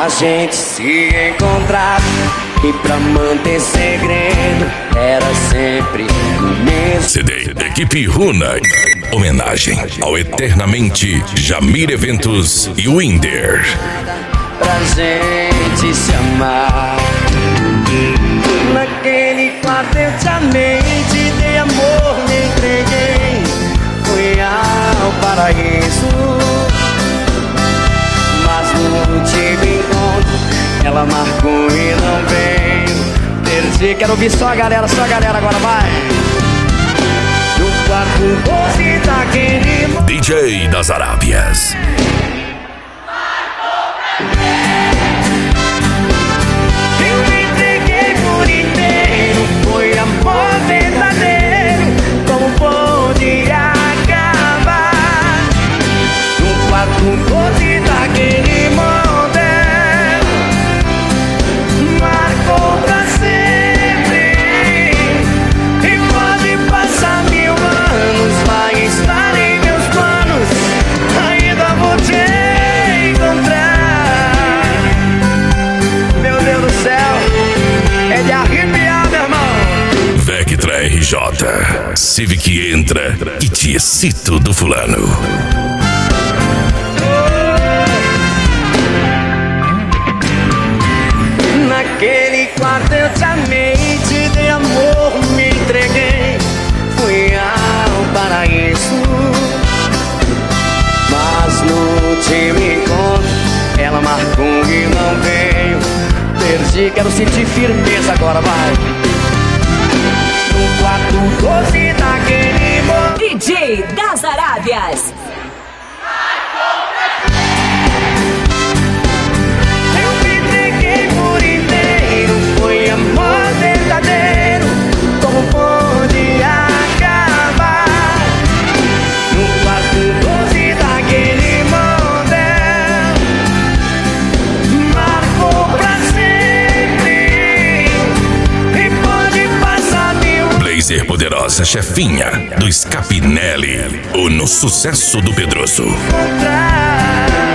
pra gente se encontrar. E pra manter segredo era sempre o mesmo. CD Equipe Runa. Homenagem ao eternamente Jamir Eventos e Winder. Pra gente se amar. Naquele quarto eu te amei, te dei amor, me entreguei. Fui ao paraíso. Mas no último encontro ela marcou e não veio. Perdi, quero ouvir só a galera agora, vai. No quarto 12 daquele DJ das Arábias. Eu me entreguei por inteiro, foi amor verdadeiro. Como podia acabar? No quarto 12 daquele modelo, marcou pra sempre. E pode passar 1000 anos, vai estar em meus planos. Ainda vou te encontrar. Meu Deus do céu, é de arrepiar, meu irmão. Vectra RJ. Civic entra e te excito do fulano. Naquele quarto eu te amei, te dei amor, me entreguei. Fui ao paraíso. Mas no último encontro ela marcou e não veio. Perdi, quero sentir firmeza agora, vai. No quarto 12 daquele momento. DJ das Arábias. Eu me entreguei por inteiro, foi amor verdadeiro. Como pode acabar? No quarto 12 daquele modelo, marcou pra sempre. E pode passar 1000. Blazer Poderosa Chefinha do Scapinelli. O no sucesso do Pedroso. Encontrar.